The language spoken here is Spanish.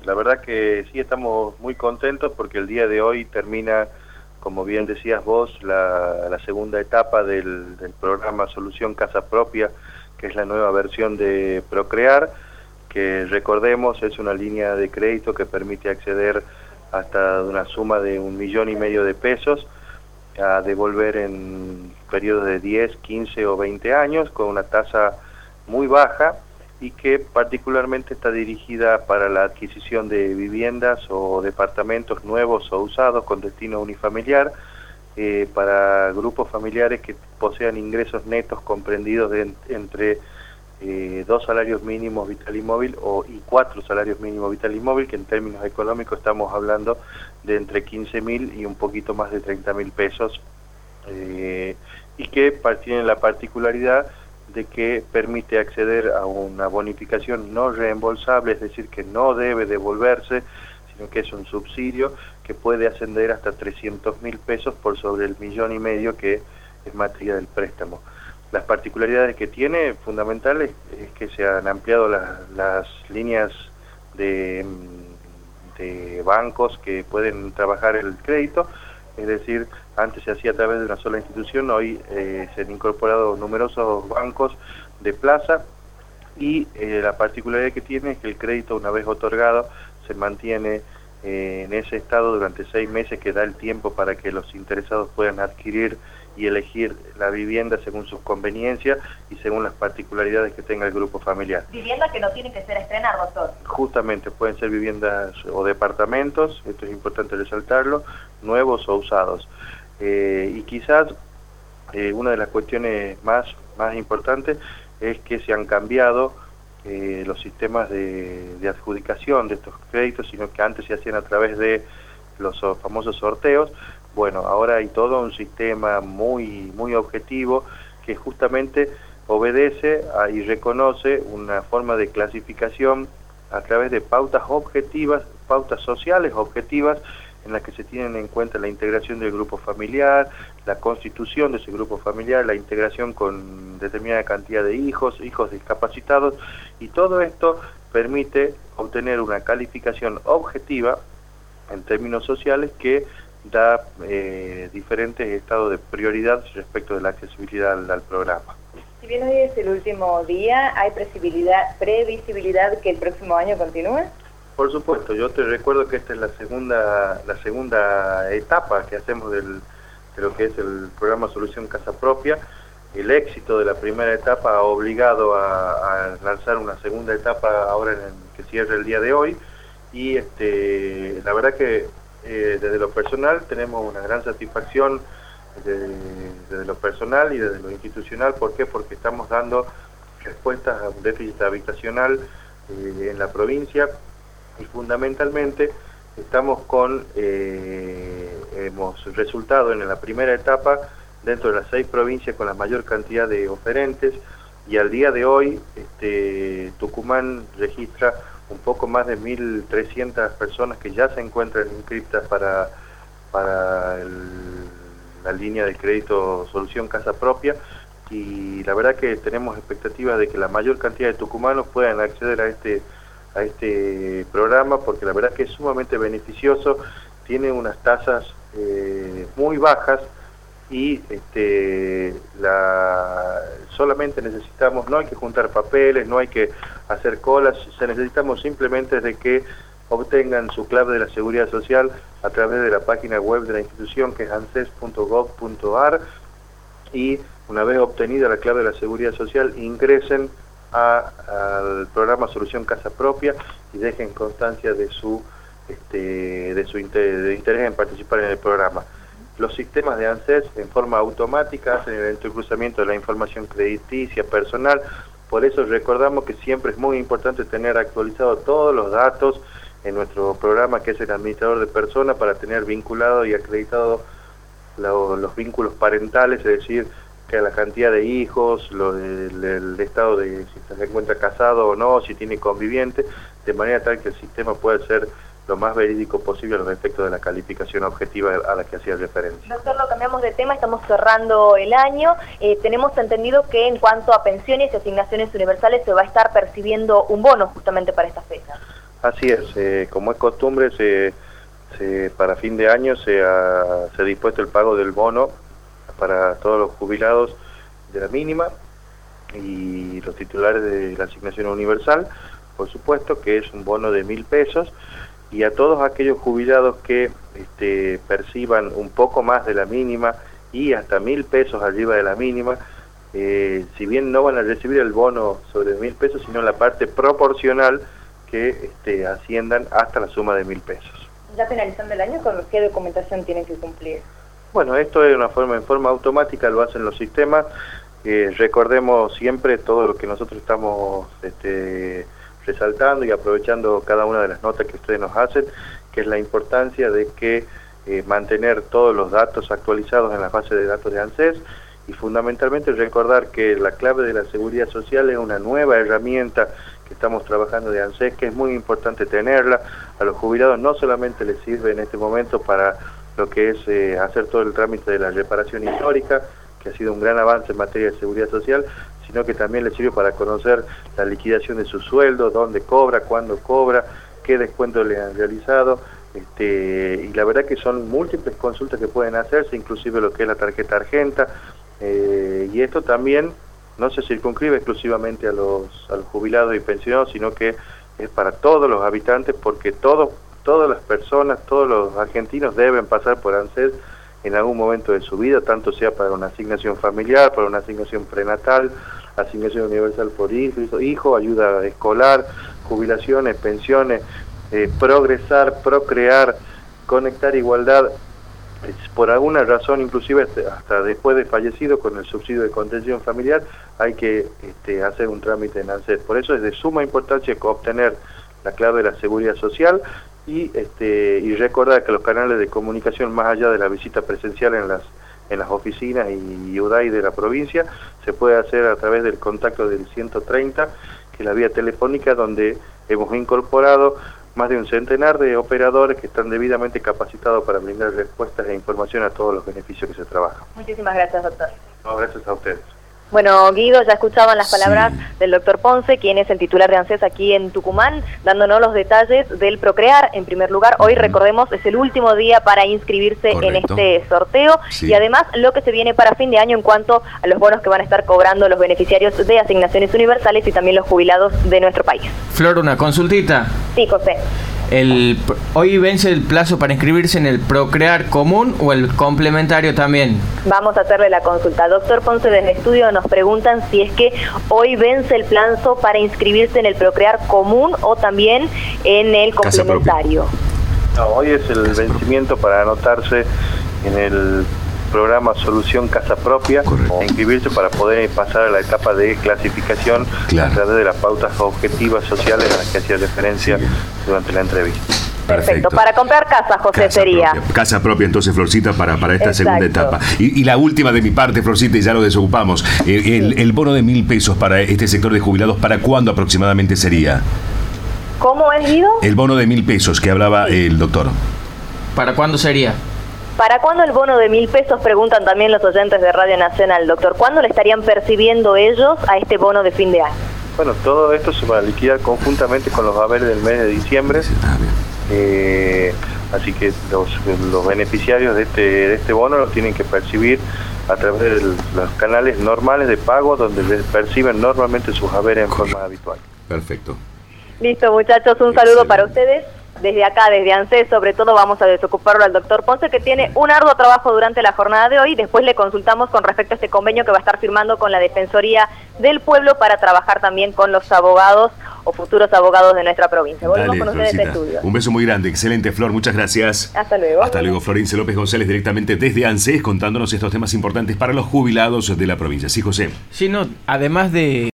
La verdad que sí estamos muy contentos porque el día de hoy termina, como bien decías vos, la segunda etapa del programa Solución Casa Propia, que es la nueva versión de Procrear, que recordemos es una línea de crédito que permite acceder hasta una suma de 1,5 millones de pesos a devolver en periodos de 10, 15 o 20 años con una tasa muy baja y que particularmente está dirigida para la adquisición de viviendas o departamentos nuevos o usados con destino unifamiliar para grupos familiares que posean ingresos netos comprendidos entre 2 salarios mínimos vital y móvil y 4 salarios mínimos vital y móvil, que en términos económicos estamos hablando de entre 15.000 y un poquito más de 30.000 pesos, y que tienen la particularidad de que permite acceder a una bonificación no reembolsable, es decir, que no debe devolverse, sino que es un subsidio que puede ascender hasta 300.000 pesos por sobre el 1,5 millones que es materia del préstamo. Las particularidades que tiene fundamentales es que se han ampliado las líneas de bancos que pueden trabajar el crédito, es decir, antes se hacía a través de una sola institución, hoy se han incorporado numerosos bancos de plaza y la particularidad que tiene es que el crédito, una vez otorgado, se mantiene en ese estado durante 6 meses, que da el tiempo para que los interesados puedan adquirir y elegir la vivienda según sus conveniencias y según las particularidades que tenga el grupo familiar. Viviendas que no tienen que ser a estrenar, doctor. Justamente, pueden ser viviendas o departamentos, esto es importante resaltarlo, nuevos o usados. Y quizás una de las cuestiones más importantes es que se han cambiado los sistemas de adjudicación de estos créditos, sino que antes se hacían a través de los famosos sorteos. Bueno, ahora hay todo un sistema muy objetivo que justamente obedece y reconoce una forma de clasificación a través de pautas objetivas, pautas sociales objetivas, en las que se tienen en cuenta la integración del grupo familiar, la constitución de ese grupo familiar, la integración con determinada cantidad de hijos discapacitados, y todo esto permite obtener una calificación objetiva en términos sociales que da diferentes estados de prioridad respecto de la accesibilidad al programa. Si bien hoy es el último día, ¿hay previsibilidad que el próximo año continúe? Por supuesto, yo te recuerdo que esta es la segunda etapa que hacemos de lo que es el programa Solución Casa Propia. El éxito de la primera etapa ha obligado a lanzar una segunda etapa ahora que cierra el día de hoy, y la verdad que desde lo personal tenemos una gran satisfacción desde lo personal y desde lo institucional. ¿Por qué? Porque estamos dando respuestas a un déficit habitacional en la provincia, y fundamentalmente hemos resultado en la primera etapa dentro de las 6 provincias con la mayor cantidad de oferentes, y al día de hoy Tucumán registra un poco más de 1.300 personas que ya se encuentran inscritas para la línea de crédito Solución Casa Propia, y la verdad que tenemos expectativas de que la mayor cantidad de tucumanos puedan acceder a este programa, porque la verdad que es sumamente beneficioso, tiene unas tasas muy bajas, y solamente necesitamos, no hay que juntar papeles, no hay que hacer colas, necesitamos simplemente de que obtengan su clave de la Seguridad Social a través de la página web de la institución, que es anses.gov.ar, y una vez obtenida la clave de la Seguridad Social, ingresen al programa Solución Casa Propia y dejen constancia de su interés en participar en el programa. Los sistemas de ANSES en forma automática hacen el entrecruzamiento de la información crediticia personal. Por eso recordamos que siempre es muy importante tener actualizados todos los datos en nuestro programa, que es el administrador de personas, para tener vinculado y acreditado los vínculos parentales, es decir, que la cantidad de hijos, el estado de si se encuentra casado o no, si tiene conviviente, de manera tal que el sistema pueda ser lo más verídico posible a los efectos de la calificación objetiva a la que hacía referencia. Doctor, lo cambiamos de tema, estamos cerrando el año. Tenemos entendido que en cuanto a pensiones y asignaciones universales se va a estar percibiendo un bono justamente para esta fecha. Así es, como es costumbre, para fin de año se ha dispuesto el pago del bono para todos los jubilados de la mínima y los titulares de la asignación universal, por supuesto, que es un bono de 1.000 pesos, y a todos aquellos jubilados que perciban un poco más de la mínima y hasta 1.000 pesos arriba de la mínima, si bien no van a recibir el bono sobre 1.000 pesos, sino la parte proporcional que asciendan hasta la suma de 1.000 pesos. Ya finalizando el año, ¿con qué documentación tienen que cumplir? Bueno, esto es en forma automática, lo hacen los sistemas. Recordemos siempre todo lo que nosotros estamos resaltando y aprovechando cada una de las notas que ustedes nos hacen, que es la importancia de que mantener todos los datos actualizados en la base de datos de ANSES, y fundamentalmente recordar que la clave de la seguridad social es una nueva herramienta que estamos trabajando de ANSES, que es muy importante tenerla. A los jubilados no solamente les sirve en este momento para lo que es hacer todo el trámite de la reparación histórica, que ha sido un gran avance en materia de seguridad social, sino que también les sirve para conocer la liquidación de su sueldo, dónde cobra, cuándo cobra, qué descuento le han realizado, y la verdad que son múltiples consultas que pueden hacerse, inclusive lo que es la tarjeta Argenta, y esto también no se circunscribe exclusivamente a los jubilados y pensionados, sino que es para todos los habitantes, porque todas las personas, todos los argentinos deben pasar por ANSES en algún momento de su vida, tanto sea para una asignación familiar, para una asignación prenatal, asignación universal por hijo, ayuda escolar, jubilaciones, pensiones, progresar, procrear, conectar igualdad. Por alguna razón, inclusive hasta después de fallecido, con el subsidio de contención familiar, hay que hacer un trámite en ANSES. Por eso es de suma importancia obtener la clave de la seguridad social y recordar que los canales de comunicación, más allá de la visita presencial en las oficinas y UDAI de la provincia, se puede hacer a través del contacto del 130, que es la vía telefónica, donde hemos incorporado más de un centenar de operadores que están debidamente capacitados para brindar respuestas e información a todos los beneficios que se trabajan. Muchísimas gracias, doctor. No, gracias a ustedes. Bueno, Guido, ya escuchaban las palabras del doctor Ponce, quien es el titular de ANSES aquí en Tucumán, dándonos los detalles del Procrear. En primer lugar, hoy recordemos, es el último día para inscribirse en este sorteo, y además lo que se viene para fin de año en cuanto a los bonos que van a estar cobrando los beneficiarios de asignaciones universales y también los jubilados de nuestro país. Flor, una consultita. Sí, José. ¿Hoy vence el plazo para inscribirse en el Procrear común o el complementario también? Vamos a hacerle la consulta. Doctor Ponce, desde el estudio nos preguntan si es que hoy vence el plazo para inscribirse en el Procrear común o también en el complementario. No, hoy es el vencimiento para anotarse en el programa Solución Casa Propia, e inscribirse para poder pasar a la etapa de clasificación a través de las pautas objetivas sociales a las que hacía referencia durante la entrevista. Perfecto. Para comprar casa, José, casa sería. Propia. Casa propia, entonces, Florcita, para esta segunda etapa. Y la última de mi parte, Florcita, y ya lo desocupamos. El bono de 1.000 pesos para este sector de jubilados, ¿para cuándo aproximadamente sería? ¿Cómo es, Guido? El bono de 1.000 pesos que hablaba el doctor. ¿Para cuándo sería? ¿Para cuándo el bono de 1.000 pesos? Preguntan también los oyentes de Radio Nacional, doctor. ¿Cuándo le estarían percibiendo ellos a este bono de fin de año? Bueno, todo esto se va a liquidar conjuntamente con los haberes del mes de diciembre. Así que los beneficiarios de este bono lo tienen que percibir a través de los canales normales de pago, donde les perciben normalmente sus haberes en forma habitual. Perfecto. Listo, muchachos, un saludo para ustedes. Desde acá, desde ANSES, sobre todo vamos a desocuparlo al doctor Ponce, que tiene un arduo trabajo durante la jornada de hoy. Después le consultamos con respecto a este convenio que va a estar firmando con la Defensoría del Pueblo para trabajar también con los abogados o futuros abogados de nuestra provincia. Volvemos con ustedes de estudio. Un beso muy grande, excelente, Flor, muchas gracias. Hasta luego. Hasta luego, Florencia López González, directamente desde ANSES, contándonos estos temas importantes para los jubilados de la provincia. Sí, José. Sí, no, además de